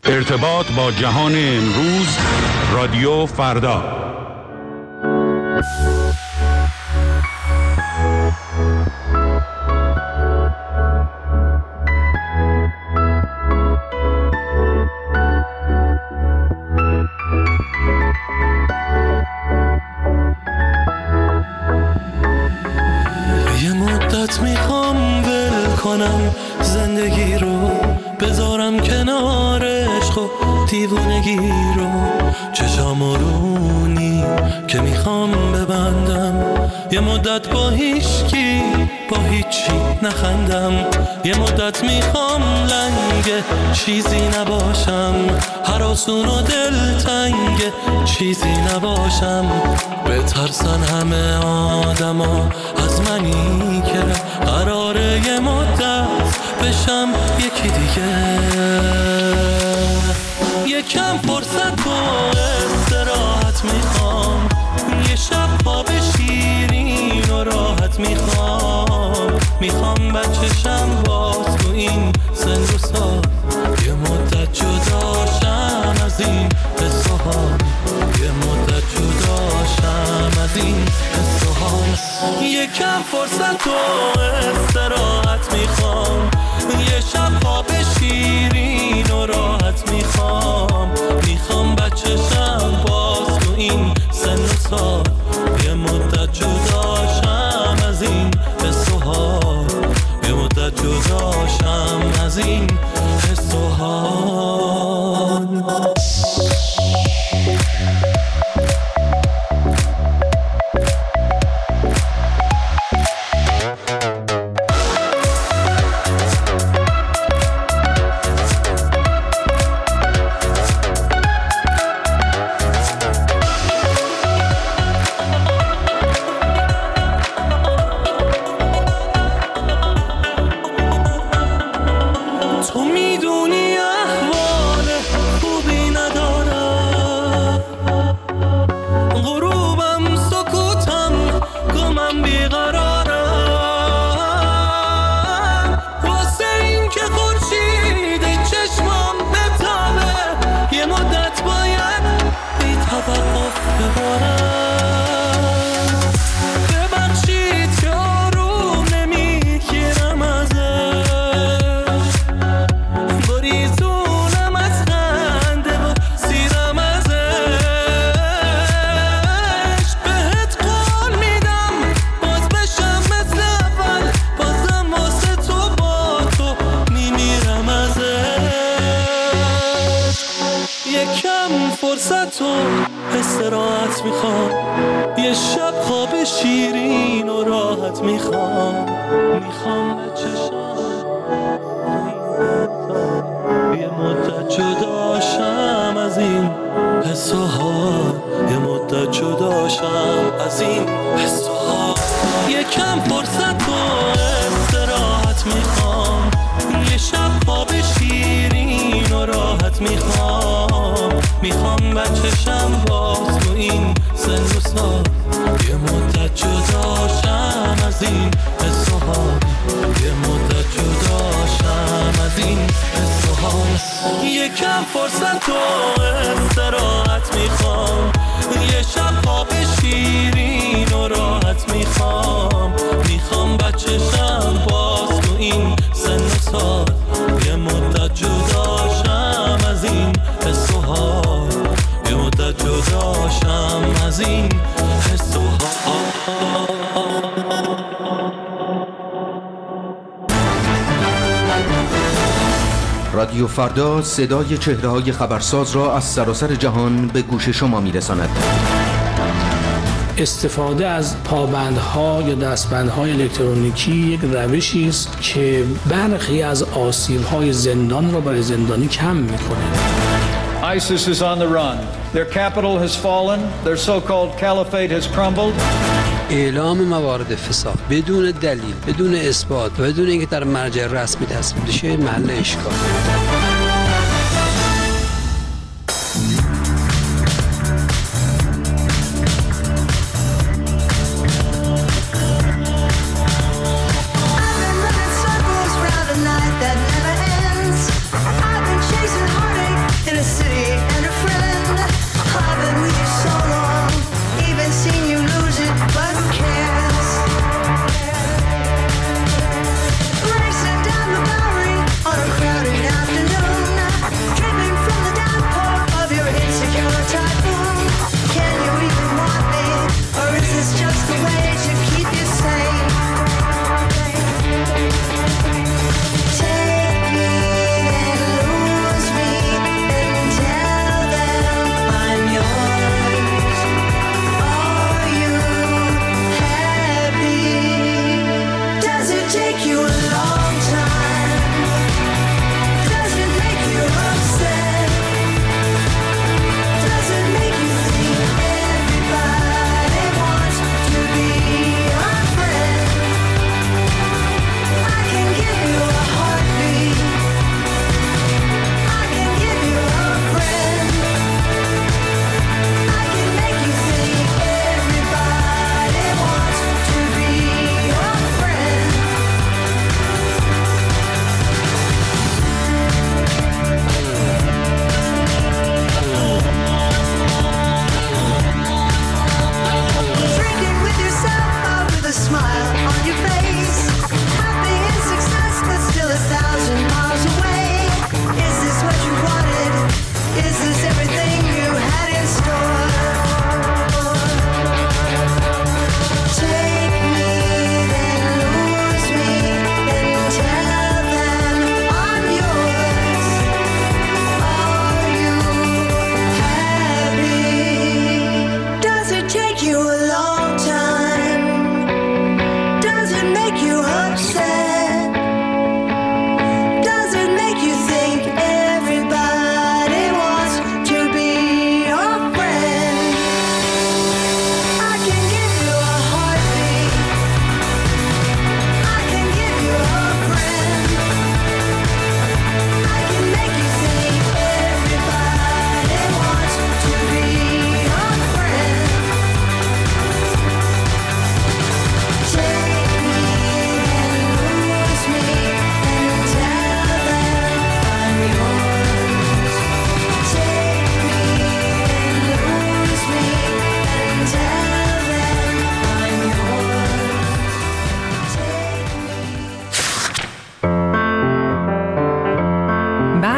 ارتباط با جهان امروز، رادیو فردا. یه مدت میخوام ول کنم زندگی رو، بذارم کنار عشق و دیوونگی رو، چشام رونی که میخوام ببندم، یه مدت با هیچکی با هیچی نخندم، یه مدت میخوام لنگ چیزی نباشم، هراسون و دلتنگ چیزی نباشم، بترسن همه آدما از منی که قراره یه مدت بشم یکی دیگه. یکم فرصت و استراحت میخوام، یه شب خواب شیرین و راحت میخوام بچه‌شم باز تو این سن و سال، یه مدت جداشم از این حس و حال، یه مدت جداشم از این حس و حال. یکم فرصت و استراحت میخوام، یه شب خواب شیرین و راحت میخوام بچه‌شم باز تو این سن و سال، یه مدت جداشم از این حس و حال، یه مدت جداشم از این حس و حال. فرصت و استراحت میخوام، یه شب خواب شیرین و راحت میخوام بچه‌شم یه مدت جداشم از این حس و حال، یه مدت جداشم از این حس و حال. یکم فرصت و استراحت میخوام، یه شب خواب شیرین و راحت میخوام بچه‌شم باز تو این سن و سال، یه مدت جداشم از این حس و حال، یه مدت جداشم از این حس و حال. یکم فرصت و استراحت میخوام، یه شب خواب شیرین و راحت میخوام بچه‌شم باز تو این سن و سال، یه مدت جداشم از این حس و حال، یه مدت جداشم از این حس و حال. رادیو فردا صدای چهره‌های خبرساز را از سراسر جهان به گوش شما می‌رساند. استفاده از پابندها یا دستبندهای الکترونیکی یک روشی است که برخی از آسیب‌های زندان را برای زندانی کم می‌کند. ISIS is on the run. Their capital has fallen. Their so-called caliphate has crumbled. اعلام موارد فساد بدون دلیل، بدون اثبات، بدون اینکه در مرجع رسمی تصویب بشه محل اشکال.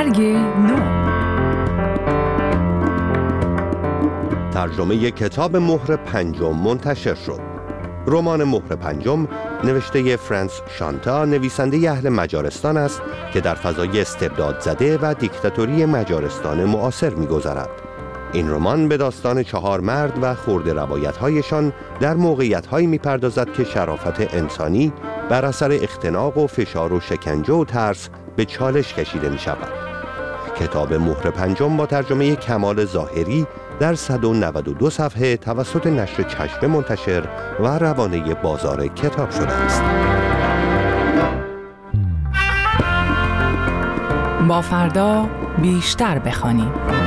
برگ نو. ترجمه کتاب مهر پنجم منتشر شد. رمان مهر پنجم نوشته فرانس شانتا، نویسنده اهل مجارستان است که در فضای استبداد زده و دیکتاتوری مجارستان معاصر می‌گذرد. این رمان به داستان 4 مرد و خرده روایت‌هایشان در موقعیت‌هایی می‌پردازد که شرافت انسانی بر اثر اختناق و فشار و شکنجه و ترس به چالش کشیده می‌شود. کتاب مهر پنجم با ترجمه کمال ظاهری در 192 صفحه توسط نشر چشمه منتشر و روانه بازار کتاب شده است. با فردا بیشتر بخوانیم.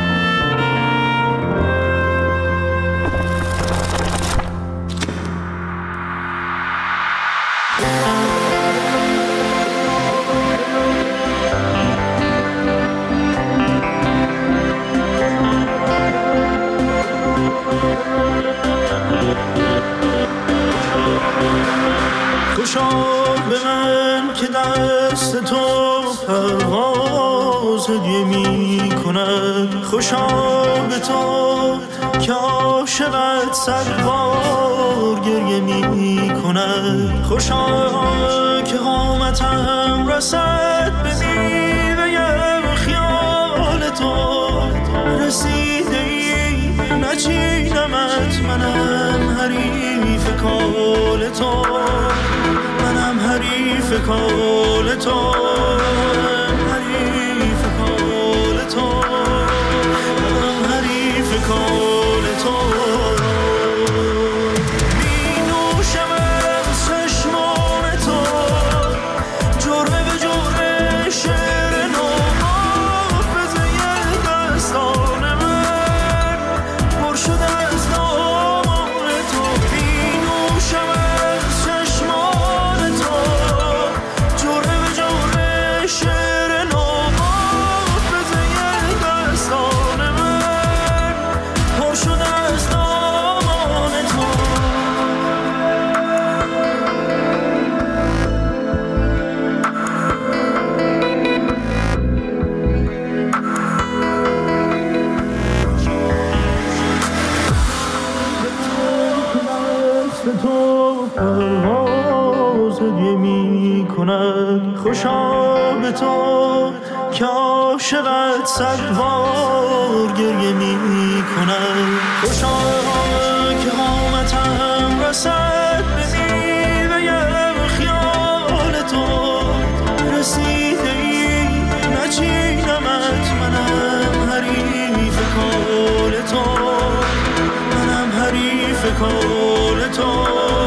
خوشا به من که دست تو پرواز هدیه می کند، خوشا به تو که عاشقت 100 بار گریه می کند، خوشا که قامتم رسد به میوه خیال تو، رسیده ای نچینمت، منم حریف کال تو، منم حریف کال تو، حریف کال تو، منم حریف کال تو. می نوشم از چشمان تو، جرعه به جرعه شعر نو، حافظه دستان من پر شده از دامان تو. می نوشم از چشمان تو، جرعه به جرعه شعر نو، حافظه دستان من پر شده از دامان تو. دست تو پرواز هدیه می کند، خوشا به تو که عاشقت 100 بار گریه می کند، خوشا که قامتم رسد به میوه خیال تو، رسیده ای نچینمت، منم حریف کال تو، منم حریف کال تو،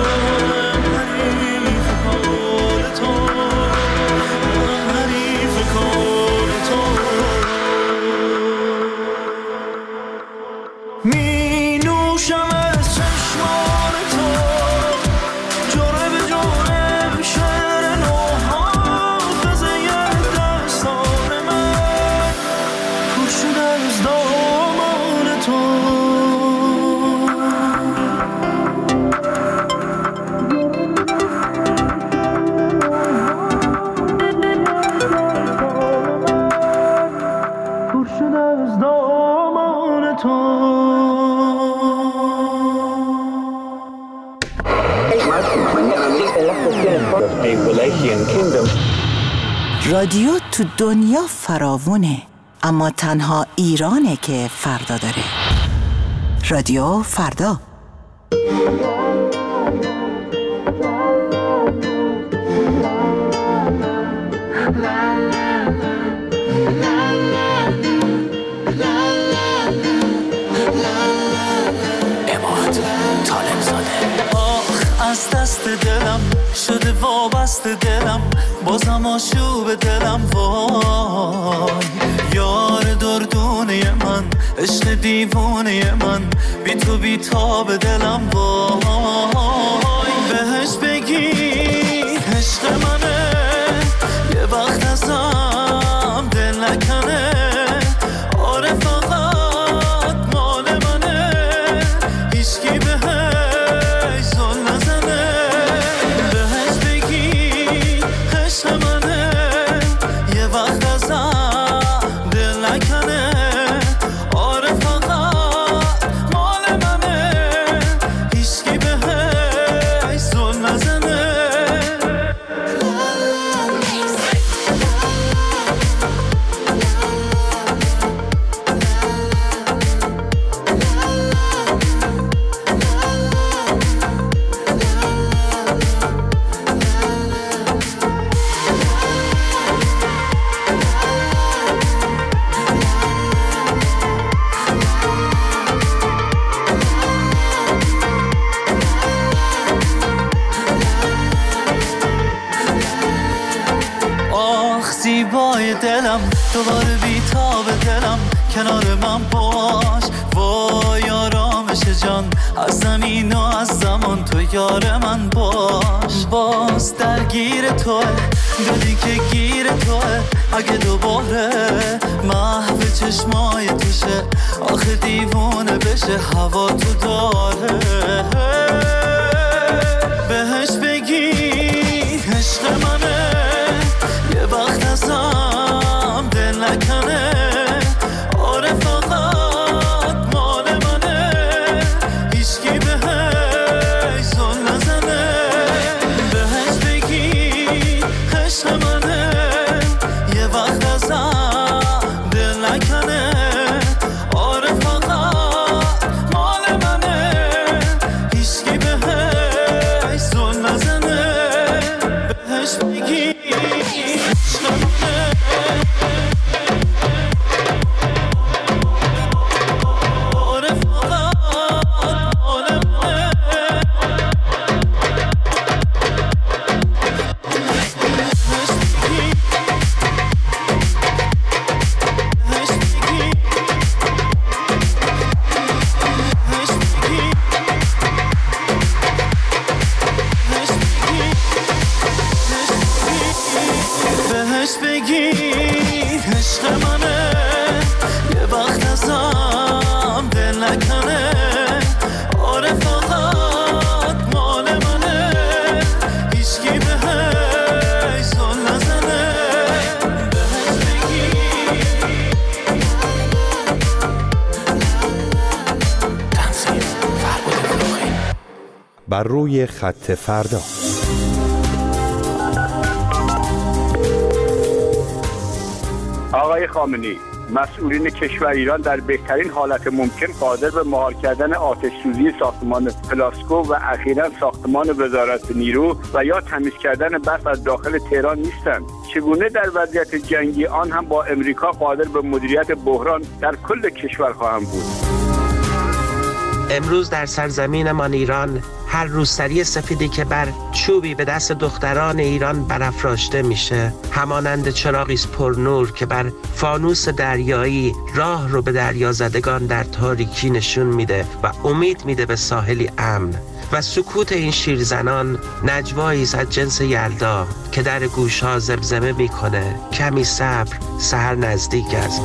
حریف کال تو، منم حریف کال تو. می نوشم از چشمان تو، جرعه به جرعه شعر نو، حافظه دستان من پر شده از دامان تو. پر شده از دامان تو. رادیو تو دنیا فراوونه، اما تنها ایرانه که فردا داره. رادیو فردا. از دست دلم شده وابسته دلم، بازم آشوب دلم، وای یار دردونه من، عشق دیوونه من، بی تو بی تاب دلم، وای بهش بگی عشق منه، یه وقت ازم دل نکنه، آره فقط مال منه، هیچکی بهش زل نزنه، بهش بگی عشق منه، یه وقت ازم دوباره بی‌تاب دلم کنار من باش، وای آرامش جان از زمین و از زمان تو یار من باش. باز درگیر توه دلی که گیر توه، اگه دوباره محو چشمای توشه آخه دیوونه بشه هوا تو داره. بهش بگی عشق منه یه وقت ازم دل نکنه، آره فقط مال منه هیچکی بهش زل نزنه. بهش بگی عشق منه یه وقت ازم دل نکنه، آره فقط مال منه هیچکی بهش زل نزنه. بهش بگی عشق منه آره فقط مال منه. بهش بگی بهش بگی بهش بگی بهش بگی عشق منه یه وقت ازم دل نکنه، آره فقط مال منه هیچکی بهش زل نزنه. بهش بگی تنظیم فرهاد فروغی. بر روی خط فردا. آقای خامنه‌ای، مسئولین کشور ایران در بهترین حالت ممکن قادر به مهار کردن آتش سوزی ساختمان پلاسکو و اخیراً ساختمان وزارت نیرو و یا تمیز کردن برف از داخل تهران نیستند. چگونه در وضعیت جنگی آن هم با امریکا قادر به مدیریت بحران در کل کشور خواهند بود؟ امروز در سرزمینمان ایران هر روسری سفیدی که بر چوبی به دست دختران ایران برافراشته میشه همانند چراغی است پر نور که بر فانوس دریایی راه رو به دریا زدگان در تاریکی نشون میده و امید میده به ساحلی امن. و سکوت این شیرزنان نجوایی است از جنس یلدا که در گوشها زمزمه میکنه کمی صبر، سحر نزدیک است.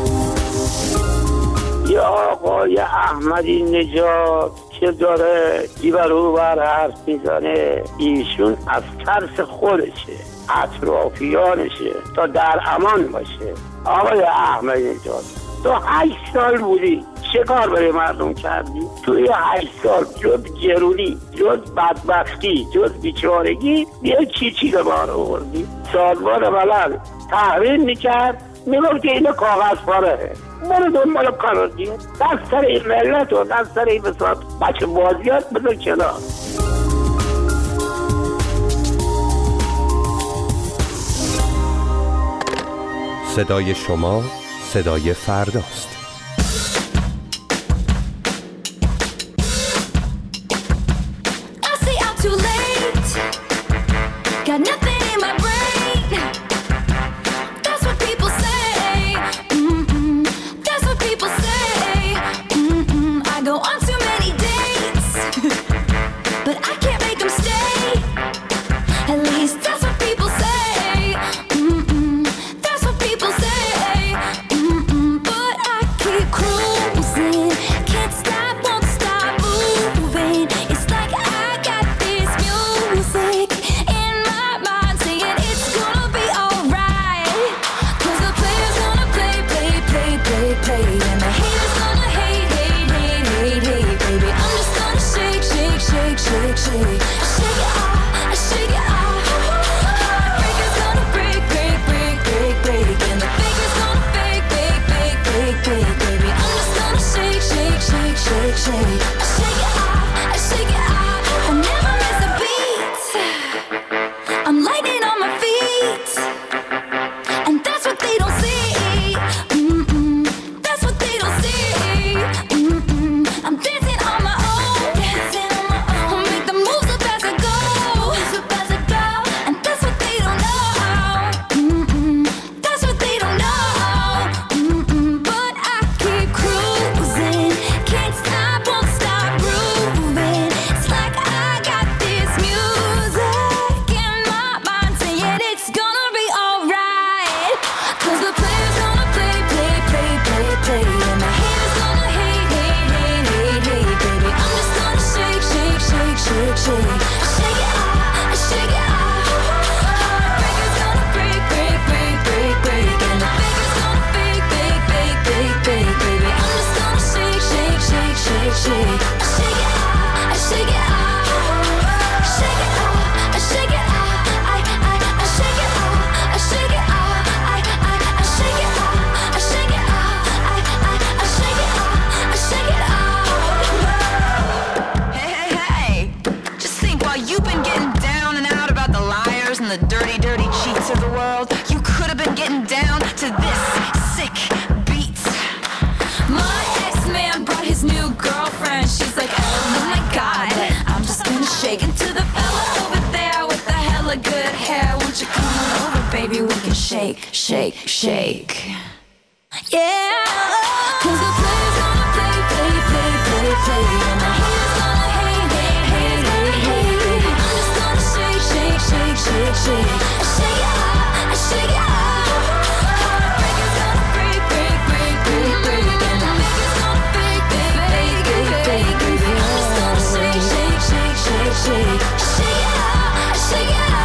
یا آقای احمدی نژاد که داره ایبر او بر حرف میزنه، ایشون از ترس خودشه، اطرافیانشه تا در امان باشه. آقای احمدی نژاد تو 8 سال بودی، چه کار برای مردم کردی؟ توی 8 سال جز گرونی، جز بدبختی، جز بیچارگی یه چی به بار آوردی؟ سازمان ملل تحریم میکرد، میگفت که اینه کاغذ پاره، برو دنبال کار دیگه، دست سر این ملت و دست سر این بساط بچه بازیات بذار کنار. صدای شما صدای فرداست. shake, shake, shake. Yeah, 'cause the players gonna play, play, play, play, play, and the haters gonna hate, hate, hate, hate, hate. I'm just gonna shake, shake, shake, shake, shake. I shake it out, I shake it out. Heartbreakers gonna break, break, break, break, break, and the fakers gonna fake, fake, fake, fake, fake, fake. I'm just gonna shake, shake, shake, shake, shake. I shake it out, I shake it out.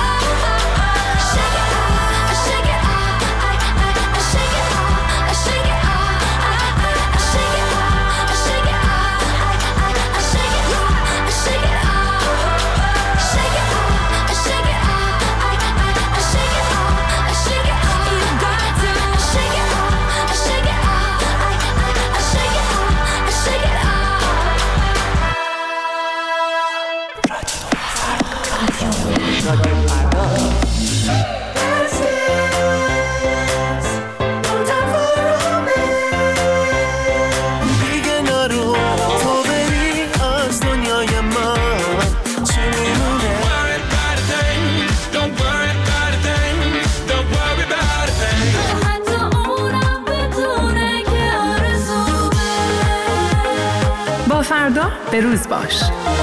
با فردا به روز باش.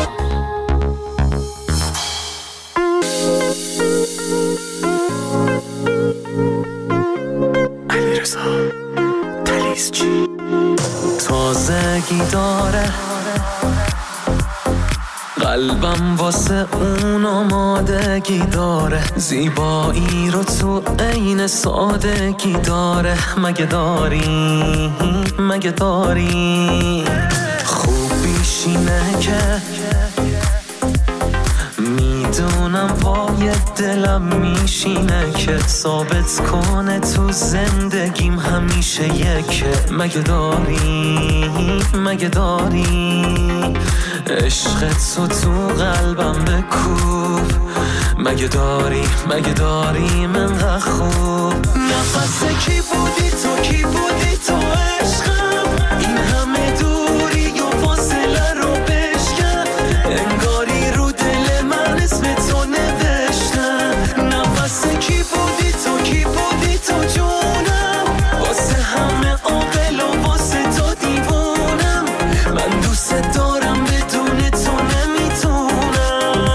علیرضا تلیسچی تازگی داره قلبم واسه اون آمادگی داره زیبایی رو تو عین سادگی داره مگه داری خوبیش اینه که میدونم وای دلم میشینه که ثابت کنه تو زندگیم همیشه یکه مگه داری عشق تو قلبم بکوب مگه داری منقدر خوب نفس کی بودی تو عشقم این همه دوری و فاصله رو بشکن انگاری رو دل من اسم تو نوشتم نفس کی بودی تو جونم واسه همه عاقل و واسه تو دیوونم من دوست دارم بدون تو نمیتونم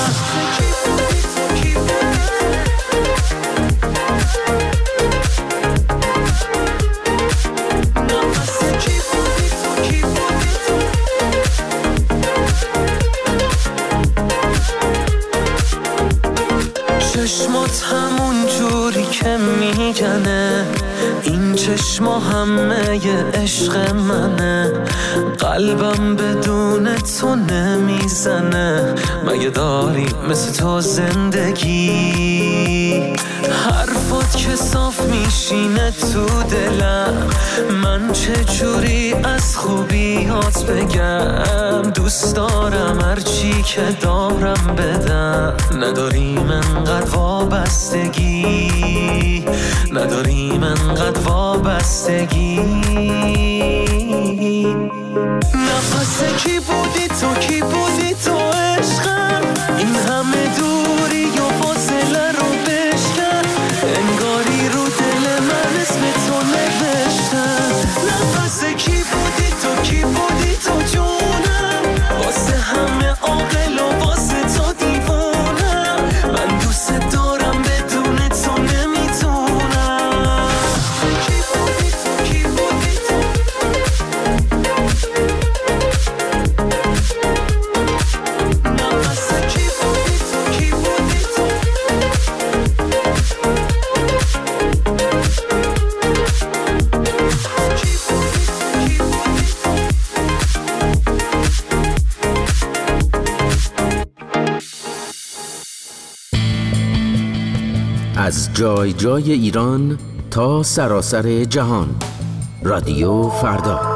چشمات همون جوری که میگنه این چشما همه ی عشق منه قلبم بدون تو نمیزنه مگه داری مثل تو زندگی حرفات که صاف میشینه تو دلم من چه جوری از خوبیات بگم دوست دارم هرچی که دارم بدم نداریم انقدر وابستگی نفس کی بودی تو عشقم این همه دوری و فاصله رو بشکن انگاری رو دل من اسم تو نوشتم نفس کی بودی تو جونم واسه همه عاقل و واسه تو دیوونم من دوست دارم بدون تو نمیتونم از جای جای ایران تا سراسر جهان رادیو فردا